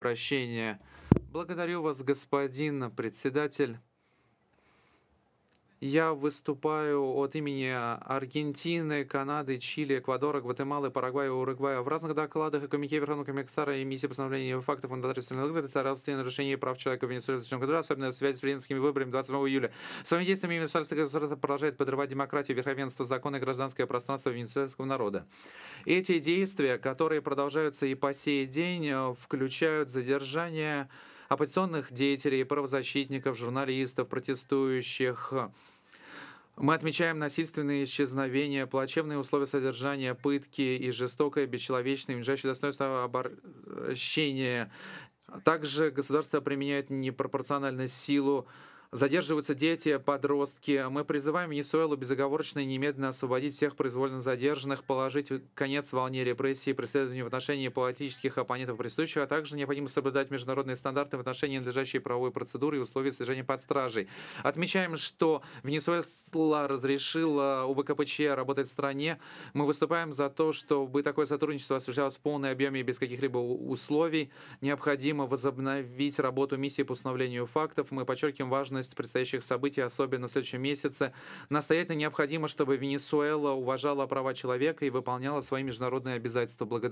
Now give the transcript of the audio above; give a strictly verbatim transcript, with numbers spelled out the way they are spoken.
Прощения. Благодарю вас, господин председатель. Я выступаю от имени Аргентины, Канады, Чили, Эквадора, Гватемалы, Парагвая, Уругвая. В разных докладах и Комитете Верховного комиссара и миссии постановления фактов фундаментальных декларации нарушения прав человека в Венесуэле в году, особенно в связи с президентскими выборами двадцать седьмого июля. Своими действиями венесуэльское государство продолжает подрывать демократию, верховенство закона и гражданское пространство венесуэльского народа. Эти действия, которые продолжаются и по сей день, э, включают задержание оппозиционных деятелей, правозащитников, журналистов, протестующих. Мы отмечаем насильственные исчезновения, плачевные условия содержания, пытки и жестокое, бесчеловечное, унижающее достоинство обращение. Также государство применяет непропорциональную силу, задерживаются дети, подростки. Мы призываем Венесуэлу безоговорочно и немедленно освободить всех произвольно задержанных, положить конец волне репрессий и преследованию в отношении политических оппонентов присутствующих, а также необходимо соблюдать международные стандарты в отношении надлежащей правовой процедуры и условий содержания под стражей. Отмечаем, что Венесуэла разрешила у ВКПЧ работать в стране. Мы выступаем за то, чтобы такое сотрудничество осуществлялось в полном объеме и без каких-либо условий. Необходимо возобновить работу миссии по установлению фактов. Мы подчеркиваем важность предстоящих событий, особенно в следующем месяце. Настоятельно необходимо, чтобы Венесуэла уважала права человека и выполняла свои международные обязательства. Благодарю.